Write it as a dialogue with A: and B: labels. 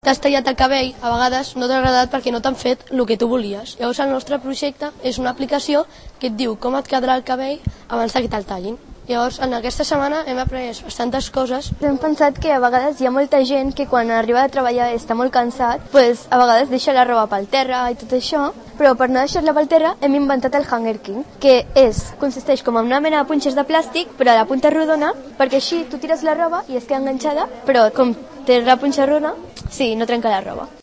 A: t'has tallat el cabell, a vegades no t'ha agradat perquè no t'han fet el que tu volies. Llavors el nostre projecte és una aplicació que et diu com et quedarà el cabell abans que te'l tallin. Llavors, en aquesta setmana hem après bastantes coses.
B: Hem pensat que a vegades hi ha molta gent que quan arriba a treballar està molt cansat, pues a vegades deixa la roba pel terra i tot això, però per no deixar-la pel terra hem inventat el Hanger King, que consisteix com en una mena de punxes de plàstic, però a la punta rodona, perquè així tu tires la roba i es queda enganxada, però com té la punxa rodona, sí, no trenca la roba.